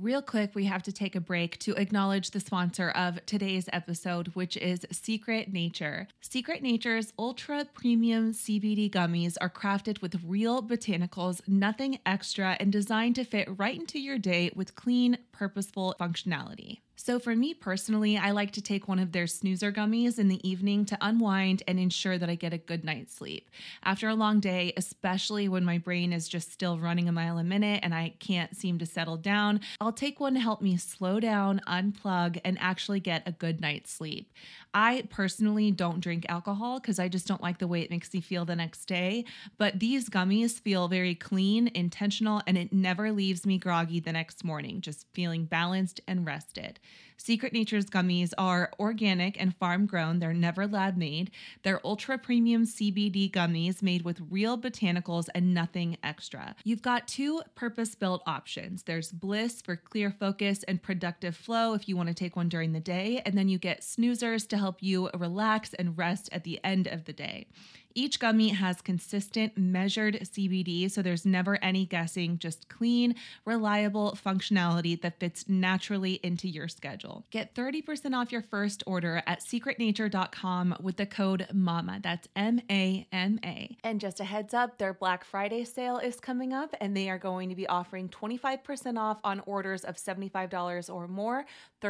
Real quick, we have to take a break to acknowledge the sponsor of today's episode, which is Secret Nature. Secret Nature's ultra premium CBD gummies are crafted with real botanicals, nothing extra, and designed to fit right into your day with clean, purposeful functionality. So for me personally, I like to take one of their snoozer gummies in the evening to unwind and ensure that I get a good night's sleep. After a long day, especially when my brain is just still running a mile a minute and I can't seem to settle down, I'll take one to help me slow down, unplug, and actually get a good night's sleep. I personally don't drink alcohol because I just don't like the way it makes me feel the next day, but these gummies feel very clean, intentional, and it never leaves me groggy the next morning, just feeling balanced and rested. Secret Nature's gummies are organic and farm grown. They're never lab made. They're ultra premium CBD gummies made with real botanicals and nothing extra. You've got two purpose-built options. There's Bliss for clear focus and productive flow if you want to take one during the day, and then you get snoozers to help you relax and rest at the end of the day. Each gummy has consistent, measured CBD, so there's never any guessing, just clean, reliable functionality that fits naturally into your schedule. Get 30% off your first order at secretnature.com with the code MAMA. That's MAMA. And just a heads up, their Black Friday sale is coming up, and they are going to be offering 25% off on orders of $75 or more,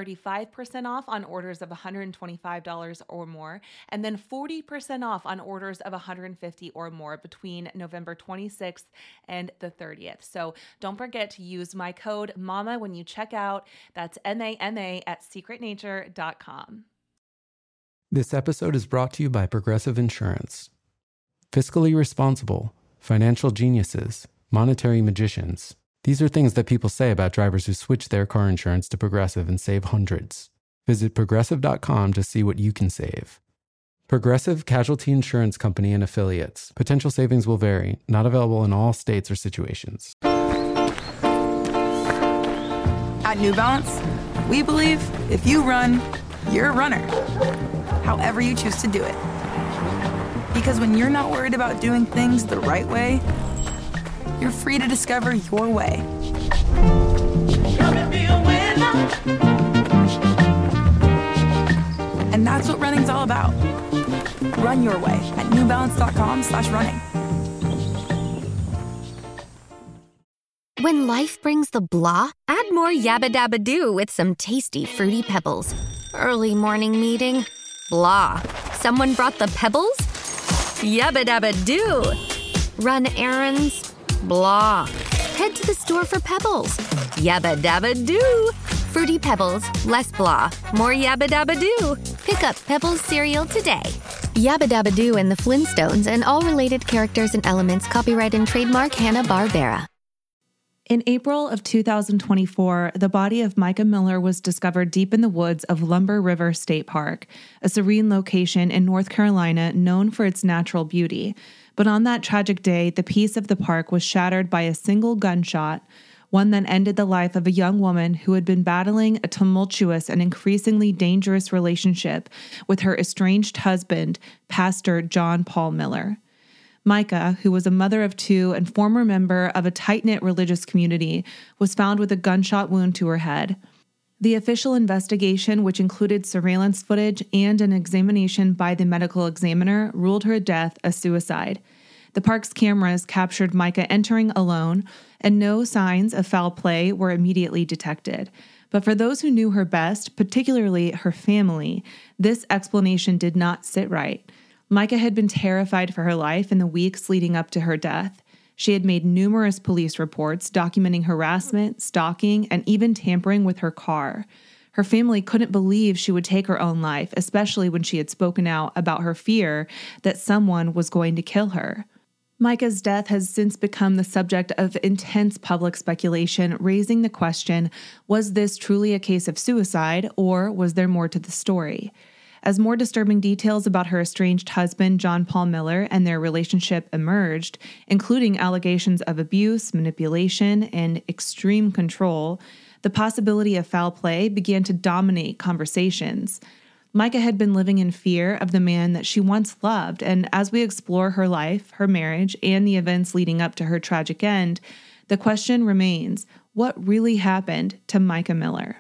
35% off on orders of $125 or more, and then 40% off on orders of $150 or more between November 26th and the 30th. So don't forget to use my code MAMA when you check out. That's MAMA at secretnature.com. This episode is brought to you by Progressive Insurance. Fiscally responsible, financial geniuses, monetary magicians. These are things that people say about drivers who switch their car insurance to Progressive and save hundreds. Visit progressive.com to see what you can save. Progressive Casualty Insurance Company and Affiliates. Potential savings will vary. Not available in all states or situations. At New Balance, we believe if you run, you're a runner. However you choose to do it. Because when you're not worried about doing things the right way, you're free to discover your way. And that's what running's all about. Run your way at newbalance.com/running. When life brings the blah, add more Yabba Dabba Do with some tasty Fruity Pebbles. Early morning meeting, blah. Someone brought the pebbles? Yabba Dabba Do. Run errands, blah. Head to the store for pebbles. Yabba Dabba Do. Fruity Pebbles, less blah, more Yabba Dabba Do. Pick up Pebbles cereal today. Yabba Dabba Do and the Flintstones and all related characters and elements copyright and trademark Hanna-Barbera. In April of 2024, the body of Micah Miller was discovered deep in the woods of Lumber River State Park, a serene location in North Carolina known for its natural beauty. But on that tragic day, the peace of the park was shattered by a single gunshot, one that ended the life of a young woman who had been battling a tumultuous and increasingly dangerous relationship with her estranged husband, Pastor John Paul Miller. Micah, who was a mother of two and former member of a tight-knit religious community, was found with a gunshot wound to her head. The official investigation, which included surveillance footage and an examination by the medical examiner, ruled her death a suicide. The park's cameras captured Micah entering alone, and no signs of foul play were immediately detected. But for those who knew her best, particularly her family, this explanation did not sit right. Micah had been terrified for her life in the weeks leading up to her death. She had made numerous police reports documenting harassment, stalking, and even tampering with her car. Her family couldn't believe she would take her own life, especially when she had spoken out about her fear that someone was going to kill her. Micah's death has since become the subject of intense public speculation, raising the question, was this truly a case of suicide, or was there more to the story? As more disturbing details about her estranged husband, John Paul Miller, and their relationship emerged, including allegations of abuse, manipulation, and extreme control, the possibility of foul play began to dominate conversations. Micah had been living in fear of the man that she once loved, and as we explore her life, her marriage, and the events leading up to her tragic end, the question remains, what really happened to Micah Miller.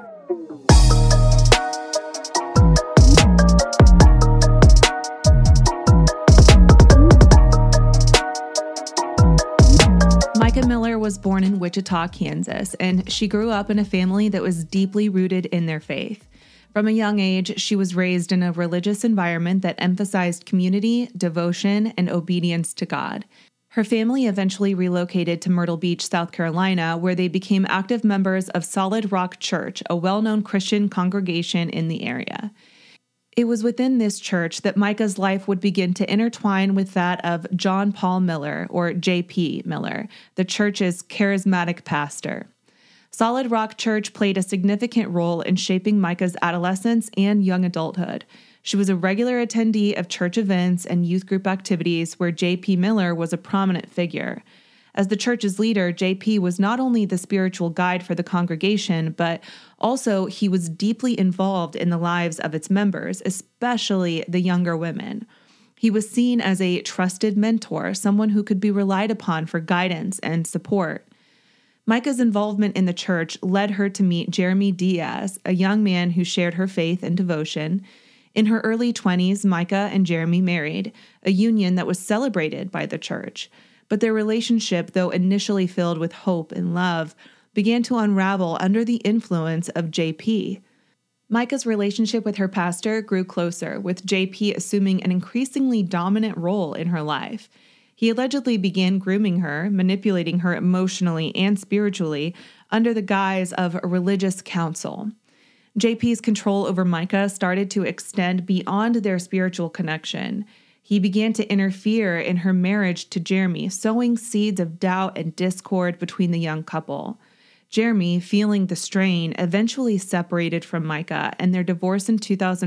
Micah Miller was born in Wichita, Kansas, and she grew up in a family that was deeply rooted in their faith. From a young age, she was raised in a religious environment that emphasized community, devotion, and obedience to God. Her family eventually relocated to Myrtle Beach, South Carolina, where they became active members of Solid Rock Church, a well-known Christian congregation in the area. It was within this church that Micah's life would begin to intertwine with that of John Paul Miller, or J.P. Miller, the church's charismatic pastor. Solid Rock Church played a significant role in shaping Micah's adolescence and young adulthood. She was a regular attendee of church events and youth group activities where J.P. Miller was a prominent figure. As the church's leader, J.P. was not only the spiritual guide for the congregation, but also he was deeply involved in the lives of its members, especially the younger women. He was seen as a trusted mentor, someone who could be relied upon for guidance and support. Micah's involvement in the church led her to meet Jeremy Diaz, a young man who shared her faith and devotion. In her early 20s, Micah and Jeremy married, a union that was celebrated by the church. But their relationship, though initially filled with hope and love, began to unravel under the influence of J.P. Micah's relationship with her pastor grew closer, with J.P. assuming an increasingly dominant role in her life. He allegedly began grooming her, manipulating her emotionally and spiritually under the guise of a religious counsel. J.P.'s control over Micah started to extend beyond their spiritual connection. He began to interfere in her marriage to Jeremy, sowing seeds of doubt and discord between the young couple. Jeremy, feeling the strain, eventually separated from Micah, and their divorce in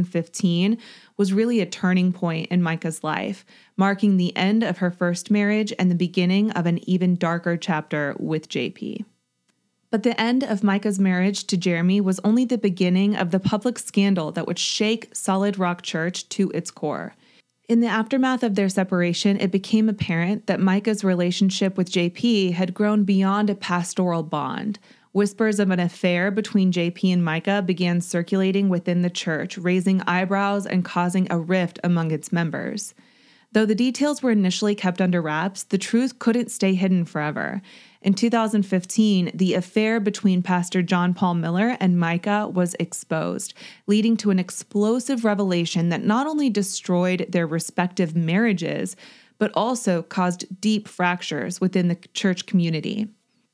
2015 was really a turning point in Micah's life, marking the end of her first marriage and the beginning of an even darker chapter with JP. But the end of Micah's marriage to Jeremy was only the beginning of the public scandal that would shake Solid Rock Church to its core. In the aftermath of their separation, it became apparent that Micah's relationship with JP had grown beyond a pastoral bond. Whispers of an affair between JP and Micah began circulating within the church, raising eyebrows and causing a rift among its members. Though the details were initially kept under wraps, the truth couldn't stay hidden forever. In 2015, the affair between Pastor John Paul Miller and Micah was exposed, leading to an explosive revelation that not only destroyed their respective marriages, but also caused deep fractures within the church community.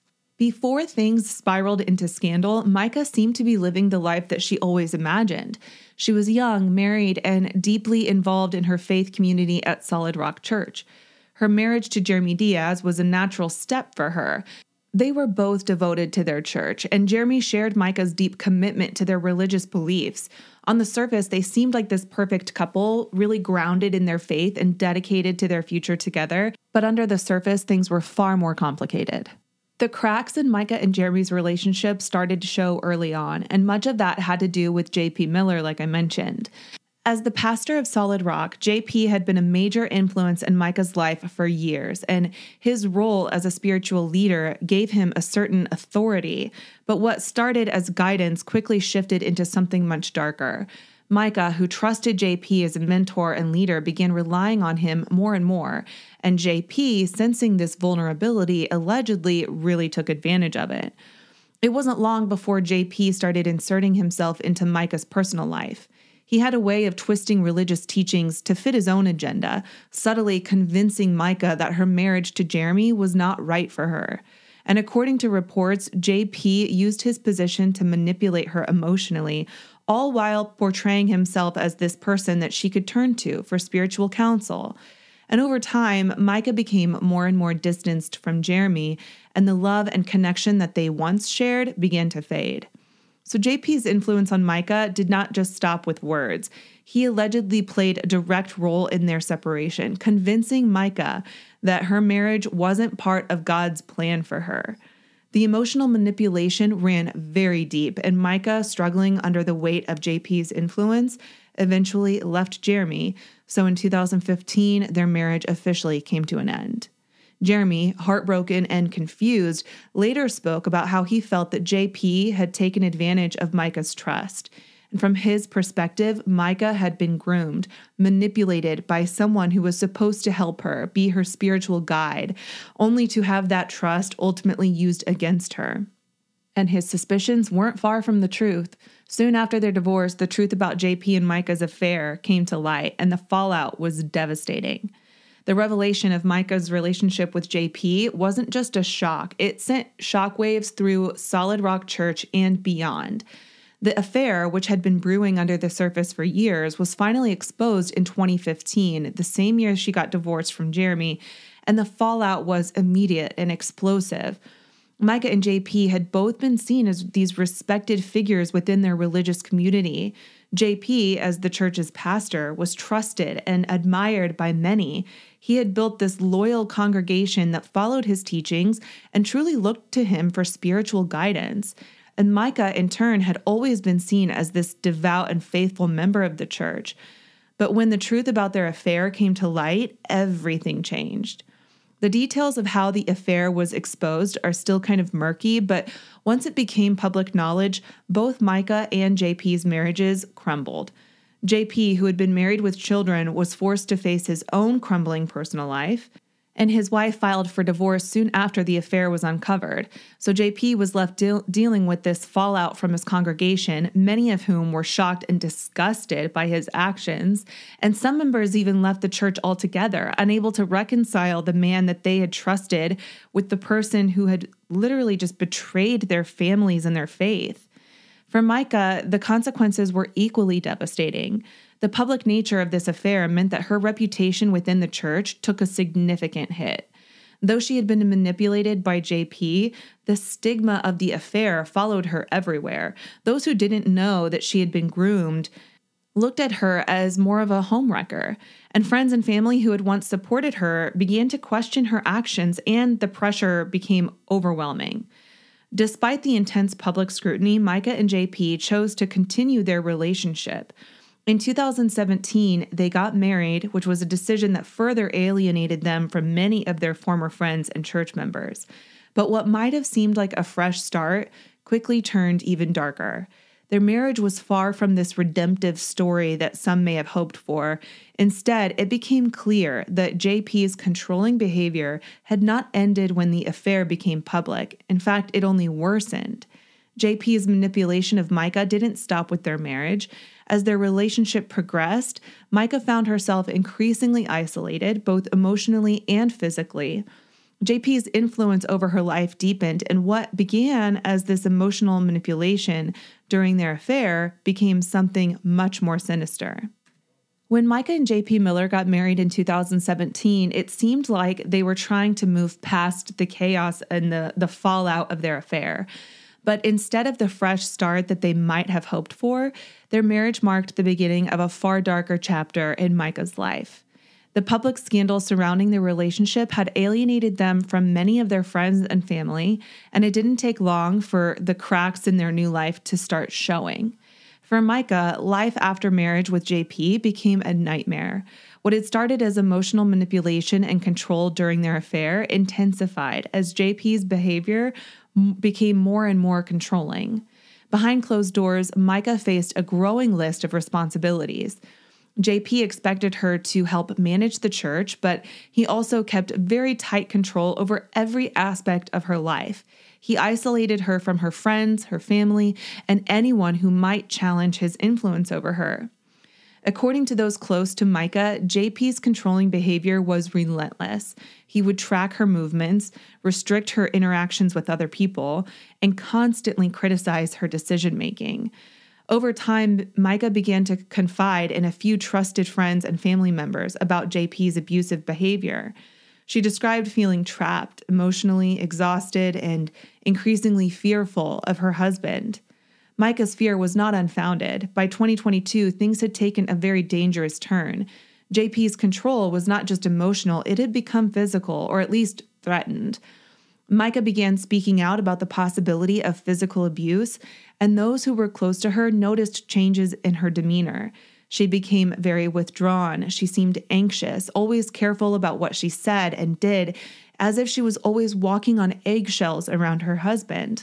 Before things spiraled into scandal, Micah seemed to be living the life that she always imagined. She was young, married, and deeply involved in her faith community at Solid Rock Church. Her marriage to Jeremy Diaz was a natural step for her. They were both devoted to their church, and Jeremy shared Micah's deep commitment to their religious beliefs. On the surface, they seemed like this perfect couple, really grounded in their faith and dedicated to their future together. But under the surface, things were far more complicated. The cracks in Micah and Jeremy's relationship started to show early on, and much of that had to do with J.P. Miller, like I mentioned. As the pastor of Solid Rock, J.P. had been a major influence in Micah's life for years, and his role as a spiritual leader gave him a certain authority. But what started as guidance quickly shifted into something much darker. Micah, who trusted JP as a mentor and leader, began relying on him more and more, and JP, sensing this vulnerability, allegedly really took advantage of it. It wasn't long before JP started inserting himself into Micah's personal life. He had a way of twisting religious teachings to fit his own agenda, subtly convincing Micah that her marriage to Jeremy was not right for her. And according to reports, JP used his position to manipulate her emotionally, all while portraying himself as this person that she could turn to for spiritual counsel. And over time, Micah became more and more distanced from Jeremy, and the love and connection that they once shared began to fade. So JP's influence on Micah did not just stop with words. He allegedly played a direct role in their separation, convincing Micah that her marriage wasn't part of God's plan for her. The emotional manipulation ran very deep, and Micah, struggling under the weight of JP's influence, eventually left Jeremy. So in 2015, their marriage officially came to an end. Jeremy, heartbroken and confused, later spoke about how he felt that JP had taken advantage of Micah's trust. And from his perspective, Micah had been groomed, manipulated by someone who was supposed to help her, be her spiritual guide, only to have that trust ultimately used against her. And his suspicions weren't far from the truth. Soon after their divorce, the truth about JP and Micah's affair came to light, and the fallout was devastating. The revelation of Micah's relationship with JP wasn't just a shock. It sent shockwaves through Solid Rock Church and beyond. The affair, which had been brewing under the surface for years, was finally exposed in 2015, the same year she got divorced from Jeremy, and the fallout was immediate and explosive. Micah and JP had both been seen as these respected figures within their religious community. JP, as the church's pastor, was trusted and admired by many. He had built this loyal congregation that followed his teachings and truly looked to him for spiritual guidance. And Micah, in turn, had always been seen as this devout and faithful member of the church. But when the truth about their affair came to light, everything changed. The details of how the affair was exposed are still kind of murky, but once it became public knowledge, both Micah and JP's marriages crumbled. JP, who had been married with children, was forced to face his own crumbling personal life, and his wife filed for divorce soon after the affair was uncovered. So JP was left dealing with this fallout from his congregation, many of whom were shocked and disgusted by his actions. And some members even left the church altogether, unable to reconcile the man that they had trusted with the person who had literally just betrayed their families and their faith. For Micah, the consequences were equally devastating. The public nature of this affair meant that her reputation within the church took a significant hit. Though she had been manipulated by JP, the stigma of the affair followed her everywhere. Those who didn't know that she had been groomed looked at her as more of a homewrecker, and friends and family who had once supported her began to question her actions, and the pressure became overwhelming. Despite the intense public scrutiny, Micah and JP chose to continue their relationship. In 2017, they got married, which was a decision that further alienated them from many of their former friends and church members. But what might have seemed like a fresh start quickly turned even darker. Their marriage was far from this redemptive story that some may have hoped for. Instead, it became clear that JP's controlling behavior had not ended when the affair became public. In fact, it only worsened. JP's manipulation of Micah didn't stop with their marriage. As their relationship progressed, Micah found herself increasingly isolated, both emotionally and physically. JP's influence over her life deepened, and what began as this emotional manipulation during their affair became something much more sinister. When Micah and JP Miller got married in 2017, it seemed like they were trying to move past the chaos and the fallout of their affair. But instead of the fresh start that they might have hoped for, their marriage marked the beginning of a far darker chapter in Micah's life. The public scandal surrounding their relationship had alienated them from many of their friends and family, and it didn't take long for the cracks in their new life to start showing. For Micah, life after marriage with JP became a nightmare. What had started as emotional manipulation and control during their affair intensified as JP's behavior became more and more controlling. Behind closed doors, Micah faced a growing list of responsibilities. JP expected her to help manage the church, but he also kept very tight control over every aspect of her life. He isolated her from her friends, her family, and anyone who might challenge his influence over her. According to those close to Micah, JP's controlling behavior was relentless. He would track her movements, restrict her interactions with other people, and constantly criticize her decision-making. Over time, Micah began to confide in a few trusted friends and family members about JP's abusive behavior. She described feeling trapped, emotionally exhausted, and increasingly fearful of her husband. Micah's fear was not unfounded. By 2022, things had taken a very dangerous turn. JP's control was not just emotional, it had become physical, or at least threatened. Micah began speaking out about the possibility of physical abuse, and those who were close to her noticed changes in her demeanor. She became very withdrawn. She seemed anxious, always careful about what she said and did, as if she was always walking on eggshells around her husband.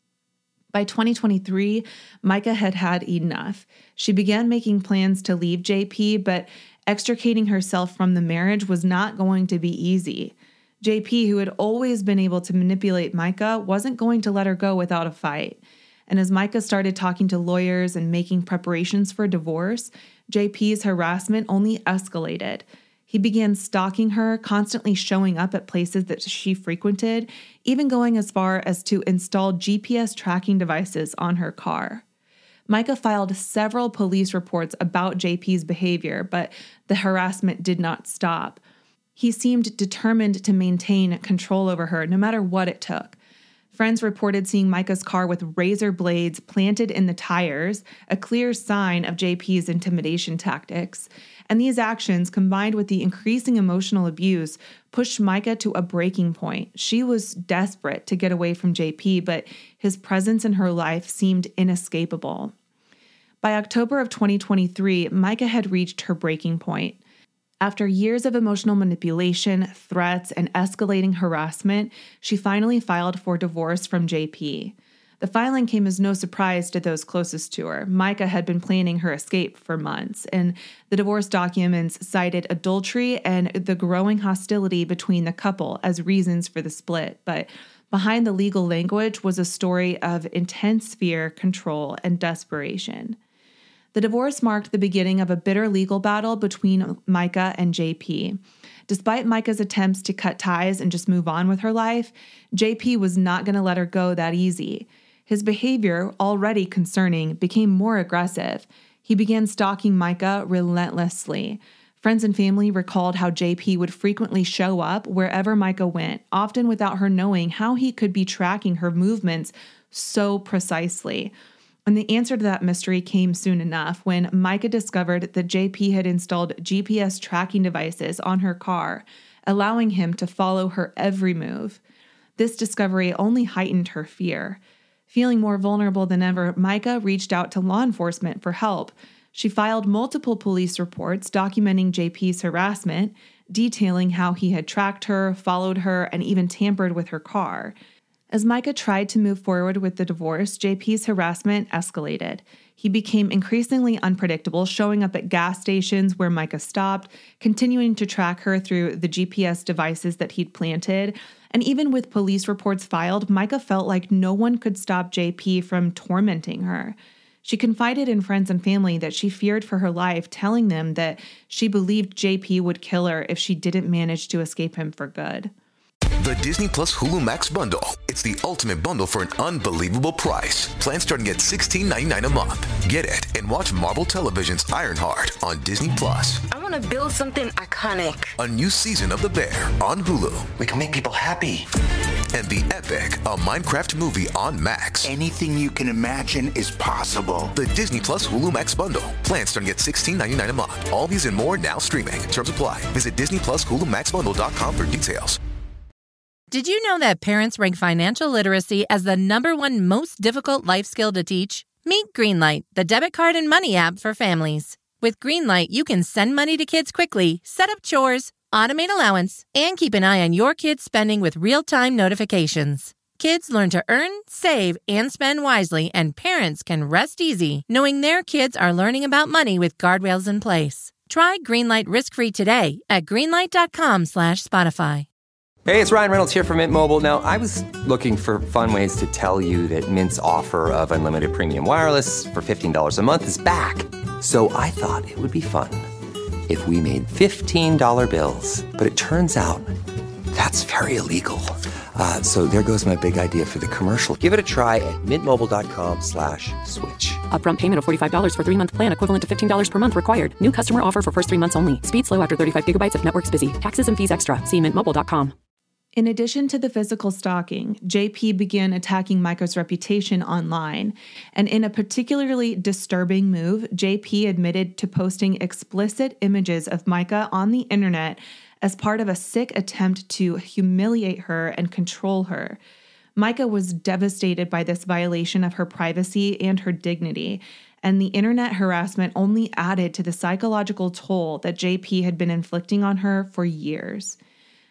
By 2023, Micah had had enough. She began making plans to leave JP, but extricating herself from the marriage was not going to be easy. JP, who had always been able to manipulate Micah, wasn't going to let her go without a fight. And as Micah started talking to lawyers and making preparations for divorce, JP's harassment only escalated. He began stalking her, constantly showing up at places that she frequented, even going as far as to install GPS tracking devices on her car. Micah filed several police reports about JP's behavior, but the harassment did not stop. He seemed determined to maintain control over her, no matter what it took. Friends reported seeing Micah's car with razor blades planted in the tires, a clear sign of JP's intimidation tactics. And these actions, combined with the increasing emotional abuse, pushed Micah to a breaking point. She was desperate to get away from JP, but his presence in her life seemed inescapable. By October of 2023, Micah had reached her breaking point. After years of emotional manipulation, threats, and escalating harassment, she finally filed for divorce from JP. The filing came as no surprise to those closest to her. Micah had been planning her escape for months, and the divorce documents cited adultery and the growing hostility between the couple as reasons for the split. But behind the legal language was a story of intense fear, control, and desperation. The divorce marked the beginning of a bitter legal battle between Micah and JP. Despite Micah's attempts to cut ties and just move on with her life, JP was not going to let her go that easy. His behavior, already concerning, became more aggressive. He began stalking Micah relentlessly. Friends and family recalled how JP would frequently show up wherever Micah went, often without her knowing how he could be tracking her movements so precisely. And the answer to that mystery came soon enough when Micah discovered that JP had installed GPS tracking devices on her car, allowing him to follow her every move. This discovery only heightened her fear. Feeling more vulnerable than ever, Micah reached out to law enforcement for help. She filed multiple police reports documenting JP's harassment, detailing how he had tracked her, followed her, and even tampered with her car. As Micah tried to move forward with the divorce, JP's harassment escalated. He became increasingly unpredictable, showing up at gas stations where Micah stopped, continuing to track her through the GPS devices that he'd planted. And even with police reports filed, Micah felt like no one could stop JP from tormenting her. She confided in friends and family that she feared for her life, telling them that she believed JP would kill her if she didn't manage to escape him for good. The Disney Plus Hulu Max bundle. It's the ultimate bundle for an unbelievable price. Plans starting at $16.99 a month. Get it and watch Marvel Television's Ironheart on Disney Plus. I want to build something iconic. A new season of The Bear on Hulu. We can make people happy. And The Epic, a Minecraft movie on Max. Anything you can imagine is possible. The Disney Plus Hulu Max bundle. Plans starting at $16.99 a month. All these and more now streaming. Terms apply. Visit DisneyPlusHuluMaxBundle.com for details. Did you know that parents rank financial literacy as the #1 most difficult life skill to teach? Meet Greenlight, the debit card and money app for families. With Greenlight, you can send money to kids quickly, set up chores, automate allowance, and keep an eye on your kids' spending with real-time notifications. Kids learn to earn, save, and spend wisely, and parents can rest easy knowing their kids are learning about money with guardrails in place. Try Greenlight risk-free today at greenlight.com/Spotify. Hey, it's Ryan Reynolds here from Mint Mobile. Now, I was looking for fun ways to tell you that Mint's offer of unlimited premium wireless for $15 a month is back. So I thought it would be fun if we made $15 bills. But it turns out that's very illegal. So there goes my big idea for the commercial. Give it a try at mintmobile.com/switch. Upfront payment of $45 for 3-month plan, equivalent to $15 per month required. New customer offer for first 3 months only. Speed slow after 35 gigabytes if network's busy. Taxes and fees extra. See mintmobile.com. In addition to the physical stalking, JP began attacking Micah's reputation online. And in a particularly disturbing move, JP admitted to posting explicit images of Micah on the internet as part of a sick attempt to humiliate her and control her. Micah was devastated by this violation of her privacy and her dignity, and the internet harassment only added to the psychological toll that JP had been inflicting on her for years.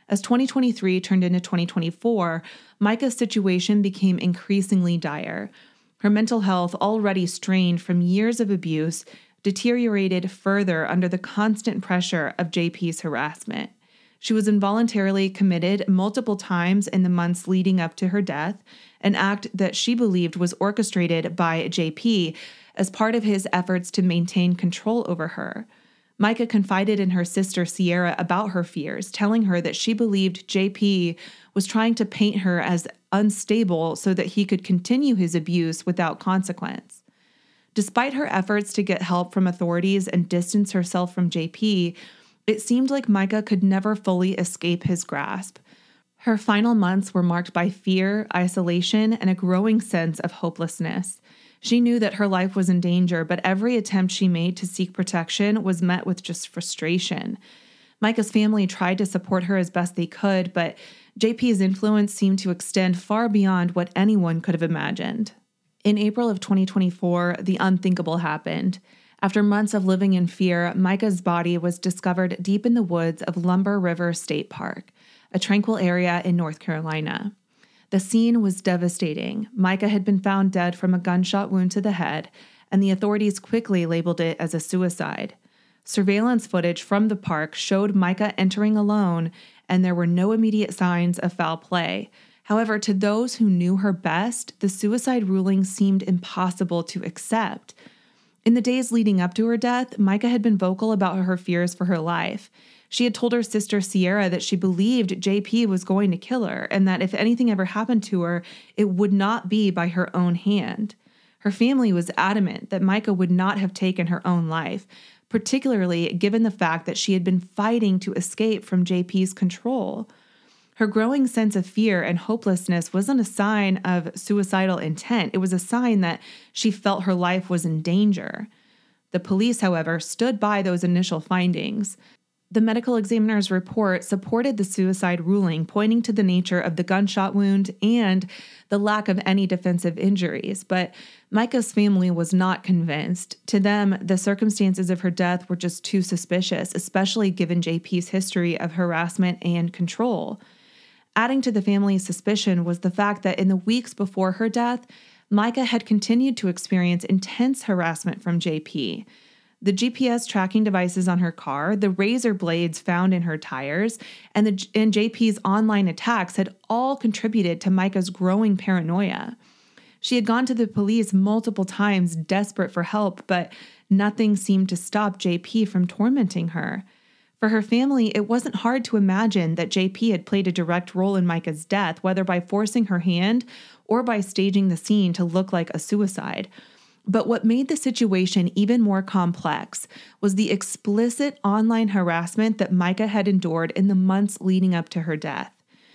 As 2023 turned into 2024, Micah's situation became increasingly dire. Her mental health, already strained from years of abuse, deteriorated further under the constant pressure of JP's harassment. She was involuntarily committed multiple times in the months leading up to her death, an act that she believed was orchestrated by JP as part of his efforts to maintain control over her. Micah confided in her sister Sierra about her fears, telling her that she believed JP was trying to paint her as unstable so that he could continue his abuse without consequence. Despite her efforts to get help from authorities and distance herself from JP, it seemed like Micah could never fully escape his grasp. Her final months were marked by fear, isolation, and a growing sense of hopelessness. She knew that her life was in danger, but every attempt she made to seek protection was met with just frustration. Micah's family tried to support her as best they could, but JP's influence seemed to extend far beyond what anyone could have imagined. In April of 2024, the unthinkable happened. After months of living in fear, Micah's body was discovered deep in the woods of Lumber River State Park, a tranquil area in North Carolina. The scene was devastating. Micah had been found dead from a gunshot wound to the head, and the authorities quickly labeled it as a suicide. Surveillance footage from the park showed Micah entering alone, and there were no immediate signs of foul play. However, to those who knew her best, the suicide ruling seemed impossible to accept. In the days leading up to her death, Micah had been vocal about her fears for her life. She had told her sister Sierra that she believed JP was going to kill her, and that if anything ever happened to her, it would not be by her own hand. Her family was adamant that Micah would not have taken her own life, particularly given the fact that she had been fighting to escape from JP's control. Her growing sense of fear and hopelessness wasn't a sign of suicidal intent. It was a sign that she felt her life was in danger. The police, however, stood by those initial findings. The medical examiner's report supported the suicide ruling, pointing to the nature of the gunshot wound and the lack of any defensive injuries. But Micah's family was not convinced. To them, the circumstances of her death were just too suspicious, especially given JP's history of harassment and control. Adding to the family's suspicion was the fact that in the weeks before her death, Micah had continued to experience intense harassment from JP. The GPS tracking devices on her car, the razor blades found in her tires, and JP's online attacks had all contributed to Micah's growing paranoia. She had gone to the police multiple times, desperate for help, but nothing seemed to stop JP from tormenting her. For her family, it wasn't hard to imagine that JP had played a direct role in Micah's death, whether by forcing her hand or by staging the scene to look like a suicide. But what made the situation even more complex was the explicit online harassment that Micah had endured in the months leading up to her death.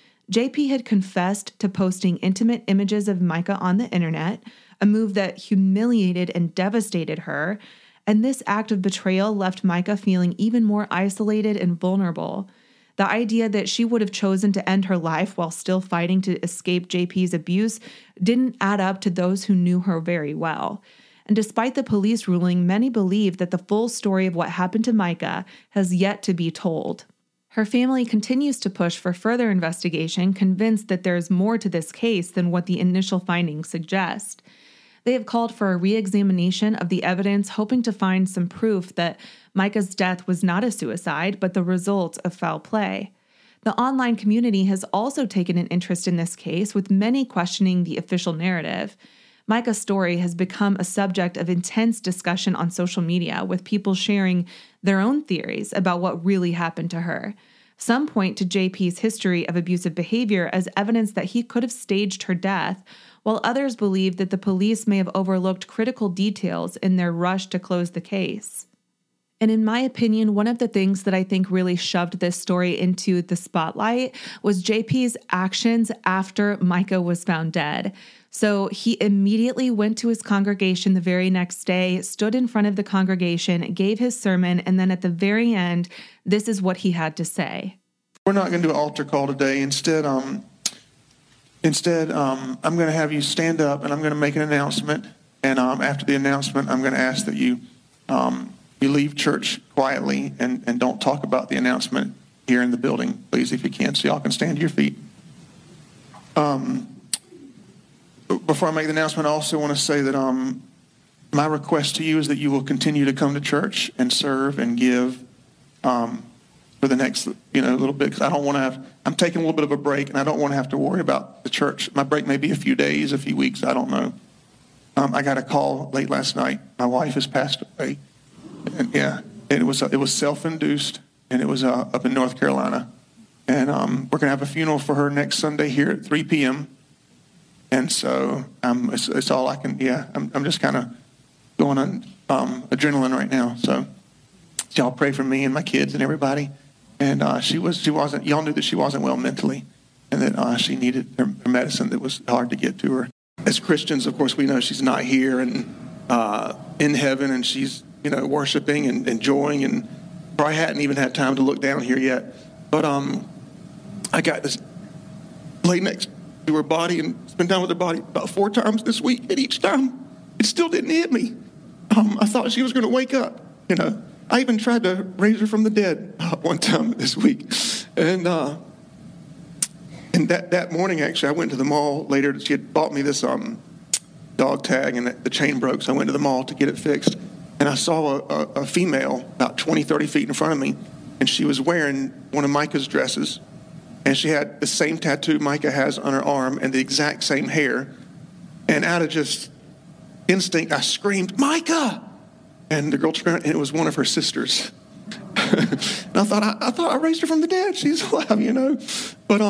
JP had confessed to posting intimate images of Micah on the internet, a move that humiliated and devastated her, and this act of betrayal left Micah feeling even more isolated and vulnerable. The idea that she would have chosen to end her life while still fighting to escape JP's abuse didn't add up to those who knew her very well. And despite the police ruling, many believe that the full story of what happened to Micah has yet to be told. Her family continues to push for further investigation, convinced that there is more to this case than what the initial findings suggest. They have called for a re-examination of the evidence, hoping to find some proof that Micah's death was not a suicide, but the result of foul play. The online community has also taken an interest in this case, with many questioning the official narrative. Micah's story has become a subject of intense discussion on social media, with people sharing their own theories about what really happened to her. Some point to JP's history of abusive behavior as evidence that he could have staged her death, while others believe that the police may have overlooked critical details in their rush to close the case. And in my opinion, one of the things that I think really shoved this story into the spotlight was JP's actions after Micah was found dead. So he immediately went to his congregation the very next day, stood in front of the congregation, gave his sermon, and then at the very end, this is what he had to say. We're not going to do an altar call today. Instead, I'm going to have you stand up, and I'm going to make an announcement. And after the announcement, I'm going to ask that you leave church quietly and don't talk about the announcement here in the building, please, if you can, so y'all can stand to your feet. Before I make the announcement, I also want to say that my request to you is that you will continue to come to church and serve and give for the next, little bit, because I don't want to have, I'm taking a little bit of a break, and I don't want to have to worry about the church. My break may be a few days, a few weeks, I don't know. I got a call late last night. My wife has passed away. And it was self-induced, and it was up in North Carolina. And we're going to have a funeral for her next Sunday here at 3 p.m. And so it's all I can, I'm just kind of going on adrenaline right now. So y'all pray for me and my kids and everybody. And she wasn't, y'all knew that she wasn't well mentally, and that she needed her medicine that was hard to get to her. As Christians, of course, we know she's not here and in heaven, and she's, worshiping and enjoying, and probably hadn't even had time to look down here yet. But I got this lay next to her body and spent time with her body about 4 times this week, and each time it still didn't hit me. I thought she was going to wake up, I even tried to raise her from the dead one time this week. And that morning, actually, I went to the mall later. She had bought me this dog tag, and the chain broke, so I went to the mall to get it fixed. And I saw a female about 20, 30 feet in front of me, and she was wearing one of Micah's dresses. And she had the same tattoo Micah has on her arm and the exact same hair. And out of just instinct, I screamed, "Micah!" And the girl turned around, and it was one of her sisters. And I thought I raised her from the dead. She's alive, But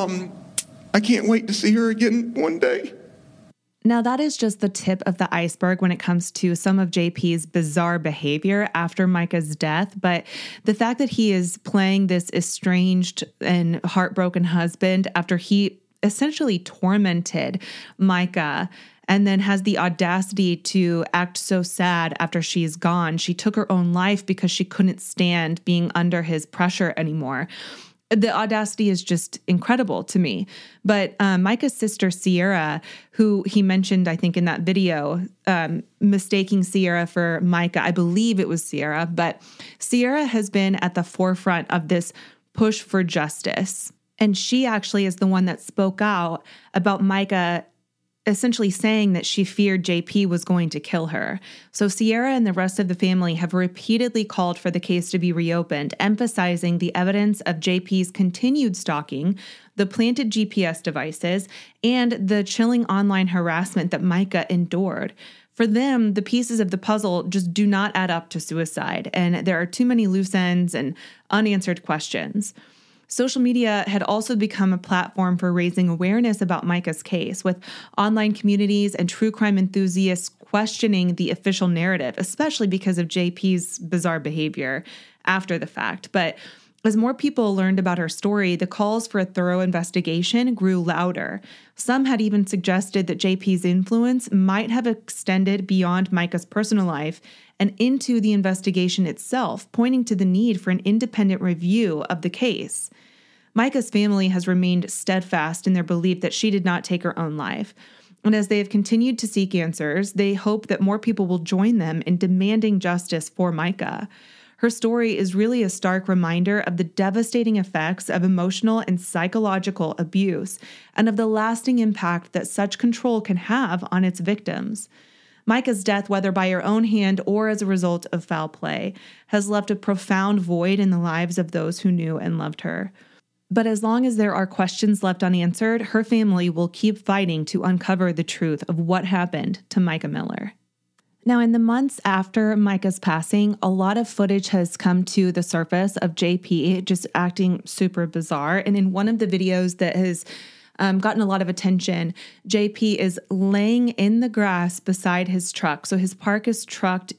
I can't wait to see her again one day. Now, that is just the tip of the iceberg when it comes to some of JP's bizarre behavior after Micah's death. But the fact that he is playing this estranged and heartbroken husband after he essentially tormented Micah, and then has the audacity to act so sad after she's gone. She took her own life because she couldn't stand being under his pressure anymore. The audacity is just incredible to me. But Micah's sister, Sierra, who he mentioned, I think, in that video, mistaking Sierra for Micah. I believe it was Sierra, but Sierra has been at the forefront of this push for justice. And she actually is the one that spoke out about Micah essentially saying that she feared JP was going to kill her. So Sierra and the rest of the family have repeatedly called for the case to be reopened, emphasizing the evidence of JP's continued stalking, the planted GPS devices, and the chilling online harassment that Micah endured. For them, the pieces of the puzzle just do not add up to suicide, and there are too many loose ends and unanswered questions. Social media had also become a platform for raising awareness about Micah's case, with online communities and true crime enthusiasts questioning the official narrative, especially because of JP's bizarre behavior after the fact. But as more people learned about her story, the calls for a thorough investigation grew louder. Some had even suggested that JP's influence might have extended beyond Micah's personal life and into the investigation itself, pointing to the need for an independent review of the case. Micah's family has remained steadfast in their belief that she did not take her own life. And as they have continued to seek answers, they hope that more people will join them in demanding justice for Micah. Her story is really a stark reminder of the devastating effects of emotional and psychological abuse and of the lasting impact that such control can have on its victims. Micah's death, whether by her own hand or as a result of foul play, has left a profound void in the lives of those who knew and loved her. But as long as there are questions left unanswered, her family will keep fighting to uncover the truth of what happened to Micah Miller. Now, in the months after Micah's passing, a lot of footage has come to the surface of JP just acting super bizarre. And in one of the videos that has gotten a lot of attention, JP is laying in the grass beside his truck. So his truck is parked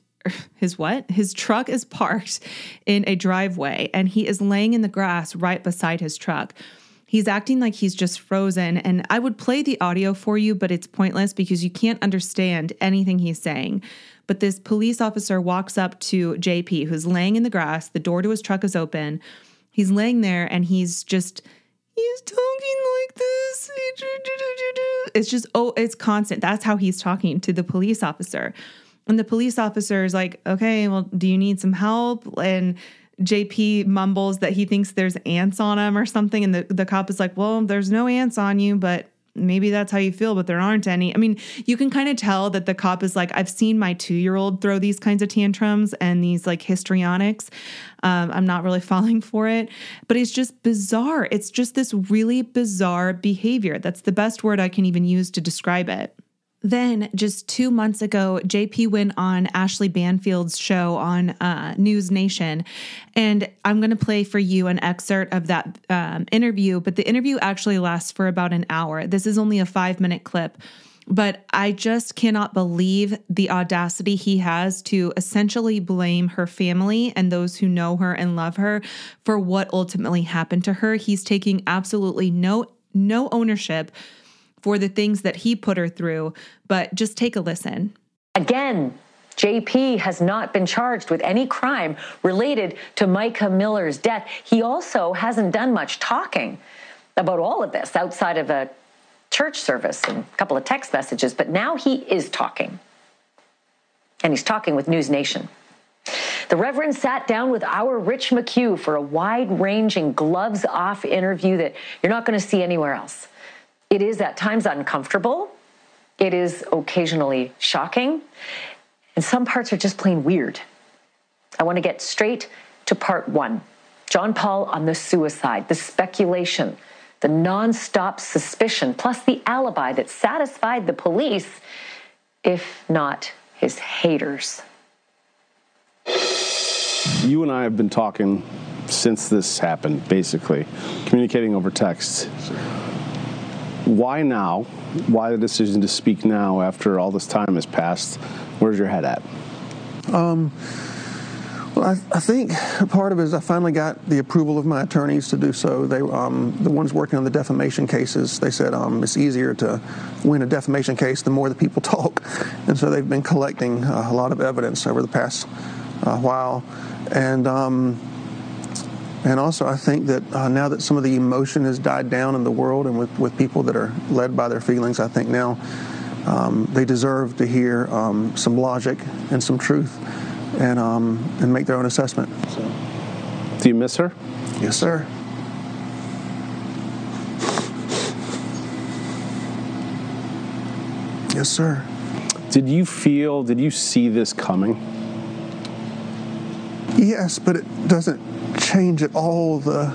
in a driveway, and he is laying in the grass right beside his truck. He's acting like he's just frozen, and I would play the audio for you, but it's pointless because you can't understand anything he's saying. But this police officer walks up to JP, who's laying in the grass. The door to his truck is open. He's laying there, and he's talking like this. It's constant. That's how he's talking to the police officer. And the police officer is like, okay, well, do you need some help? And JP mumbles that he thinks there's ants on him or something. And the cop is like, well, there's no ants on you, but maybe that's how you feel, but there aren't any. I mean, you can kind of tell that the cop is like, I've seen my 2-year-old throw these kinds of tantrums and these like histrionics. I'm not really falling for it, but it's just bizarre. It's just this really bizarre behavior. That's the best word I can even use to describe it. Then just 2 months ago, JP went on Ashley Banfield's show on News Nation, and I'm going to play for you an excerpt of that interview, but the interview actually lasts for about an hour. This is only a 5-minute clip, but I just cannot believe the audacity he has to essentially blame her family and those who know her and love her for what ultimately happened to her. He's taking absolutely no ownership for the things that he put her through, but just take a listen. Again, JP has not been charged with any crime related to Micah Miller's death. He also hasn't done much talking about all of this outside of a church service and a couple of text messages, but now he is talking. And he's talking with News Nation. The Reverend sat down with our Rich McHugh for a wide-ranging, gloves-off interview that you're not going to see anywhere else. It is at times uncomfortable. It is occasionally shocking. And some parts are just plain weird. I want to get straight to part 1. John Paul on the suicide, the speculation, the nonstop suspicion, plus the alibi that satisfied the police, if not his haters. You and I have been talking since this happened, basically, communicating over text. Why now? Why the decision to speak now after all this time has passed? Where's your head at? Well, I think part of it is I finally got the approval of my attorneys to do so. They, the ones working on the defamation cases, they said it's easier to win a defamation case the more the people talk. And so they've been collecting a lot of evidence over the past while. And also, I think that now that some of the emotion has died down in the world and with people that are led by their feelings, I think now they deserve to hear some logic and some truth and make their own assessment. So. Do you miss her? Yes, sir. Yes, sir. Did you see this coming? Yes, but it doesn't change at all the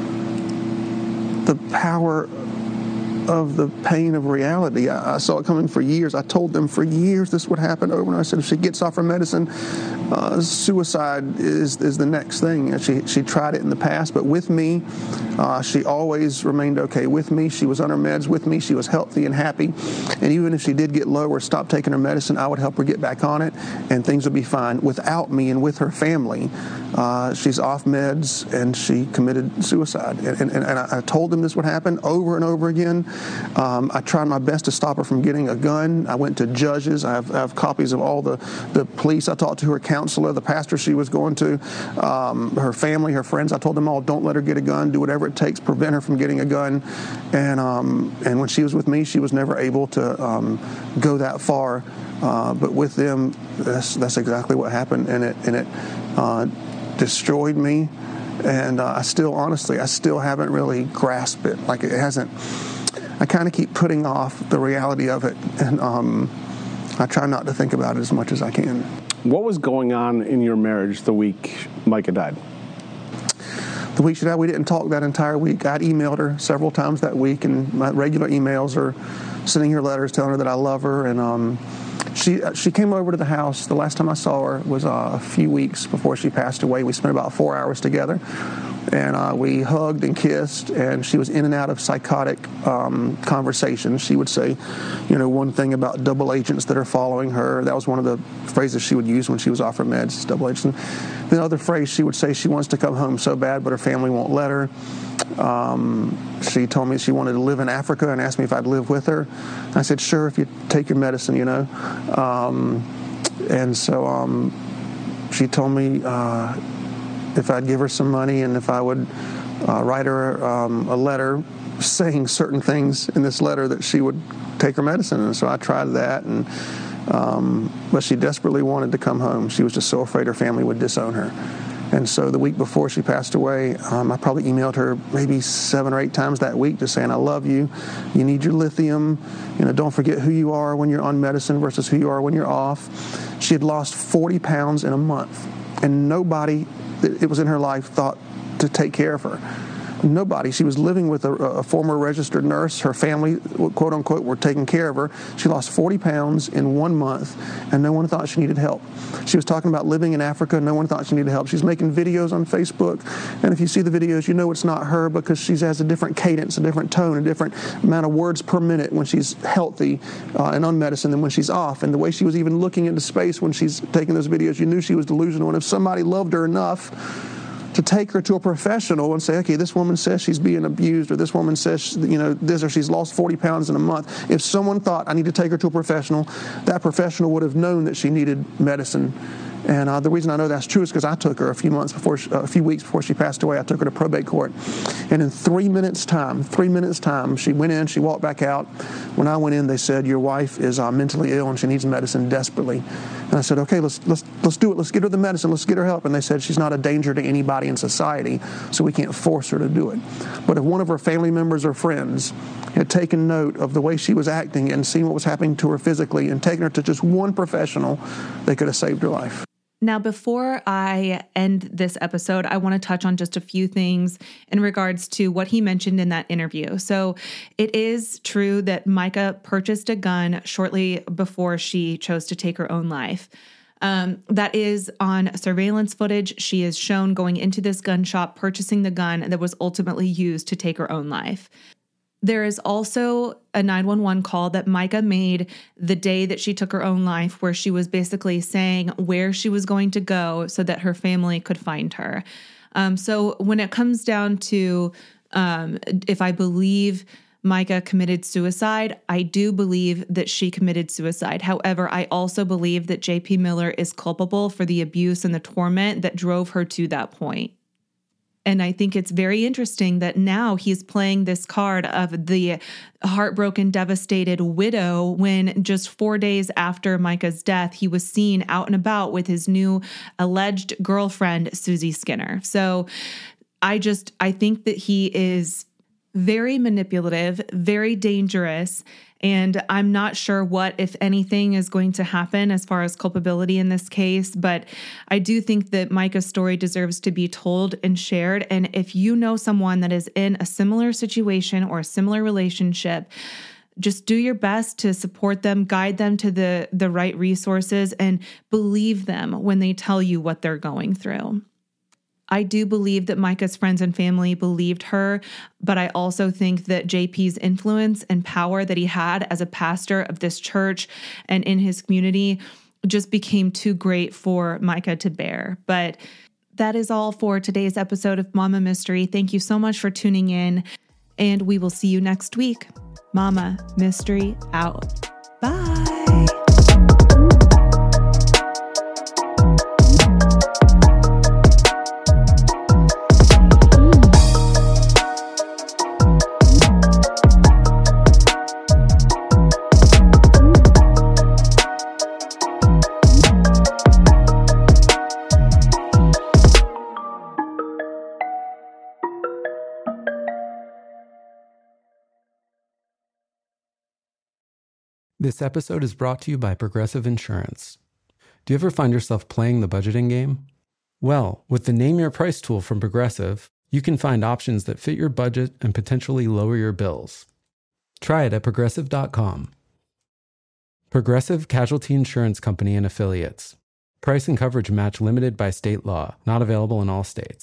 power of the pain of reality. I saw it coming for years. I told them for years this would happen over, and I said if she gets off her medicine, suicide is the next thing. And she tried it in the past, but with me, she always remained okay with me. She was on her meds with me. She was healthy and happy. And even if she did get low or stop taking her medicine, I would help her get back on it, and things would be fine. Without me and with her family, she's off meds, and she committed suicide. And I told them this would happen over and over again. I tried my best to stop her from getting a gun. I went to judges. I have copies of all the police. I talked to her counselor, the pastor she was going to, her family, her friends. I told them all, don't let her get a gun. Do whatever it takes, prevent her from getting a gun. And when she was with me, she was never able to go that far. But with them, that's exactly what happened, and it destroyed me. And I still haven't really grasped it. Like, it hasn't. I kind of keep putting off the reality of it, and I try not to think about it as much as I can. What was going on in your marriage the week Micah died? The week she died, we didn't talk that entire week. I'd emailed her several times that week, and my regular emails are sending her letters telling her that I love her. And she came over to the house. The last time I saw her was a few weeks before she passed away. We spent about 4 hours together. And we hugged and kissed, and she was in and out of psychotic conversations. She would say, one thing about double agents that are following her. That was one of the phrases she would use when she was off her meds, double agents. And the other phrase she would say, she wants to come home so bad, but her family won't let her. She told me she wanted to live in Africa and asked me if I'd live with her. I said, sure, if you take your medicine, And so she told me if I'd give her some money and if I would write her a letter saying certain things in this letter that she would take her medicine. And so I tried that, and but she desperately wanted to come home. She was just so afraid her family would disown her. And so the week before she passed away, I probably emailed her maybe 7 or 8 times that week just saying, I love you. You need your lithium. Don't forget who you are when you're on medicine versus who you are when you're off. She had lost 40 pounds in a month, and nobody that it was in her life thought to take care of her. Nobody. She was living with a former registered nurse. Her family, quote unquote, were taking care of her. She lost 40 pounds in 1 month, and no one thought she needed help. She was talking about living in Africa. No one thought she needed help. She's making videos on Facebook, and if you see the videos, you know it's not her because she has a different cadence, a different tone, a different amount of words per minute when she's healthy and on medicine than when she's off. And the way she was even looking into space when she's taking those videos, you knew she was delusional. And if somebody loved her enough to take her to a professional and say, okay, this woman says she's being abused, or this woman says, this, or she's lost 40 pounds in a month. If someone thought, I need to take her to a professional, that professional would have known that she needed medicine. And the reason I know that's true is because I took her a few weeks before she passed away. I took her to probate court. And in 3 minutes time, she went in, she walked back out. When I went in, they said, your wife is mentally ill and she needs medicine desperately. And I said, okay, let's do it. Let's get her the medicine. Let's get her help. And they said she's not a danger to anybody in society, so we can't force her to do it. But if one of her family members or friends had taken note of the way she was acting and seen what was happening to her physically and taken her to just one professional, they could have saved her life. Now, before I end this episode, I want to touch on just a few things in regards to what he mentioned in that interview. So it is true that Micah purchased a gun shortly before she chose to take her own life. That is on surveillance footage. She is shown going into this gun shop, purchasing the gun that was ultimately used to take her own life. There is also a 911 call that Micah made the day that she took her own life, where she was basically saying where she was going to go so that her family could find her. So when it comes down to if I believe Micah committed suicide, I do believe that she committed suicide. However, I also believe that JP Miller is culpable for the abuse and the torment that drove her to that point. And I think it's very interesting that now he's playing this card of the heartbroken, devastated widow when just 4 days after Micah's death, he was seen out and about with his new alleged girlfriend, Susie Skinner. So I think that he is very manipulative, very dangerous, and I'm not sure what, if anything, is going to happen as far as culpability in this case, but I do think that Micah's story deserves to be told and shared. And if you know someone that is in a similar situation or a similar relationship, just do your best to support them, guide them to the right resources, and believe them when they tell you what they're going through. I do believe that Micah's friends and family believed her, but I also think that JP's influence and power that he had as a pastor of this church and in his community just became too great for Micah to bear. But that is all for today's episode of Mama Mystery. Thank you so much for tuning in, and we will see you next week. Mama Mystery out. Bye. This episode is brought to you by Progressive Insurance. Do you ever find yourself playing the budgeting game? Well, with the Name Your Price tool from Progressive, you can find options that fit your budget and potentially lower your bills. Try it at Progressive.com. Progressive Casualty Insurance Company and Affiliates. Price and coverage match limited by state law. Not available in all states.